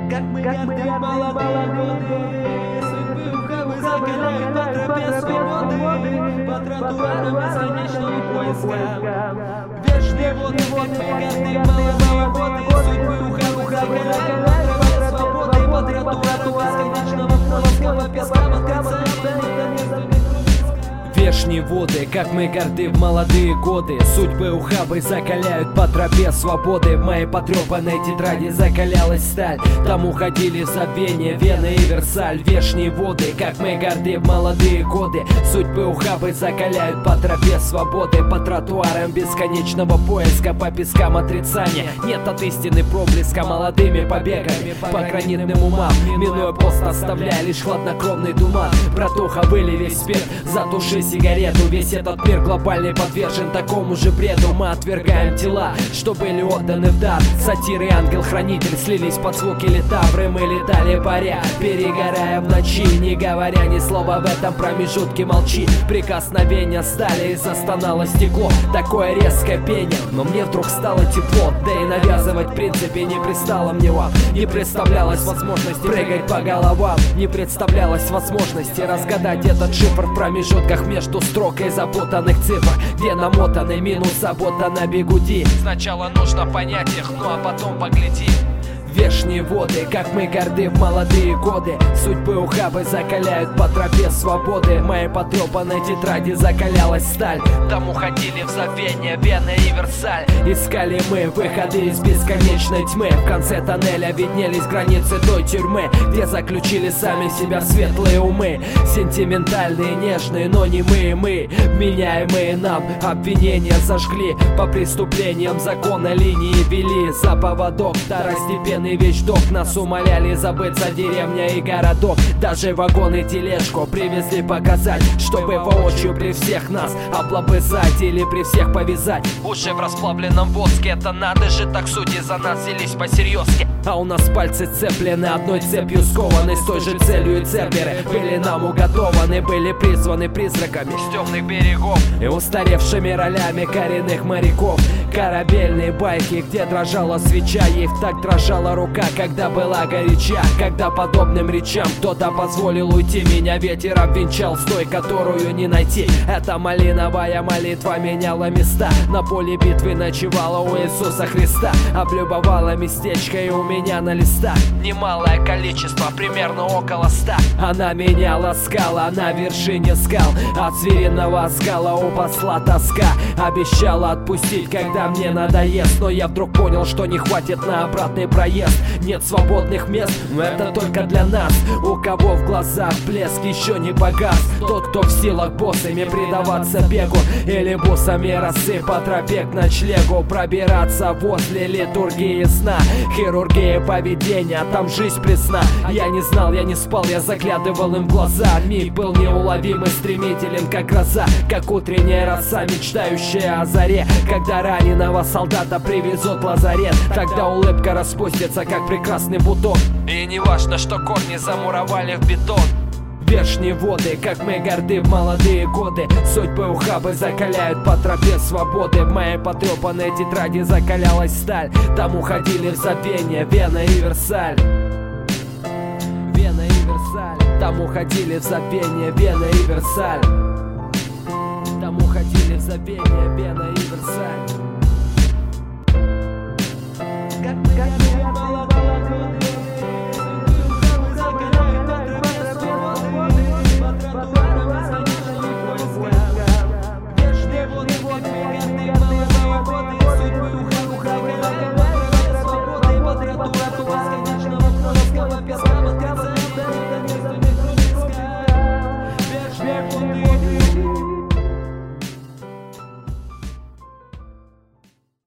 Как мы горды молодые годы, судьбы ухабы закаляют по тропе свободы, по тротуарам бесконечного поиска. Вечные воды, как мы горды молодые годы, судьбы ухабы закаляют по тропе свободы, по тротуарам бесконечного поиска, по пескам отрицания. Вешние воды, как мы горды в молодые годы, судьбы ухабы закаляют по тропе свободы. В моей потрепанной тетради закалялась сталь, там уходили в забвение Вена и Версаль. Вешние воды, как мы горды в молодые годы, судьбы ухабы закаляют по тропе свободы, по тротуарам бесконечного поиска, по пескам отрицания. Нет от истины проблеска молодыми побегами по гранитным умам, минуя пост, оставляя лишь хладнокровный туман. Братуха, выли весь спирт, затуши сигарету. Весь этот мир глобальный подвержен такому же бреду. Мы отвергаем тела, что были отданы в дар. Сатир и ангел-хранитель слились под звуки литавры. Мы летали паря, перегорая в ночи, не говоря ни слова в этом промежутке молчи. Прикосновения стали и застонало стекло, такое резкое пение, но мне вдруг стало тепло. Да и навязывать в принципе не пристало мне вам. Не представлялось возможности прыгать по головам, не представлялось возможности разгадать этот шифр в промежутках между строк и запутанных цифр, где намотаны минус забота на бегуди. Сначала нужно понять их, ну а потом погляди. Вешние воды, как мы горды в молодые годы, судьбы ухабы закаляют по тропе свободы. В моей потрепанной тетради закалялась сталь, там уходили в забвение Вена и Версаль. Искали мы выходы из бесконечной тьмы, в конце тоннеля виднелись границы той тюрьмы, где заключили сами себя светлые умы. Сентиментальные, нежные, но не мы, вменяемые нам обвинения зажгли, по преступлениям закона линии вели за поводок второстепенный вещдок. Нас умоляли забыться деревня и городок, даже вагон и тележку привезли показать, чтобы воочию при всех нас облобызать или при всех повязать. Уши в расплавленном воске, это надо же, так судьи за нас взялись по-серьезки. А у нас пальцы цеплены, одной цепью скованы, с той же целью и церберы были нам уготованы, были призваны призраками с темных берегов и устаревшими ролями коренных моряков. Корабельные байки, где дрожала свеча, ей в такт дрожала рука, когда была горяча. Когда подобным речам кто-то позволил уйти, меня ветер обвенчал с той, которую не найти. Эта малиновая молитва меняла места, на поле битвы ночевала у Иисуса Христа. Облюбовала местечко и у меня на листах немалое количество, примерно около 100. Она меня ласкала на вершине скал, от звериного скала у посла тоска. Обещала отпустить, когда мне надоест, но я вдруг понял, что не хватит на обратный проезд. Нет свободных мест, но это только для нас, у кого в глазах блеск еще не погас. Тот, кто в силах боссами предаваться бегу, или бусами росы по тропе к ночлегу, пробираться возле литургии сна, хирургии поведения, там жизнь пресна. Я не знал, я не спал, я заглядывал им в глаза. Миг был неуловим и стремителен, как гроза, как утренняя роса, мечтающая о заре. Когда раненого солдата привезут в лазарет, тогда улыбка распустится, как прекрасный бутон, и не важно, что корни замуровали в бетон. Вешние воды, как мы горды в молодые годы, судьбы ухабы закаляют по тропе свободы. В моей потрепанной тетради закалялась сталь, там уходили в забвение Вена и Версаль. Вена и Версаль, там уходили в забвение Вена и Версаль. Там уходили в забвение Вена и Версаль. Как мы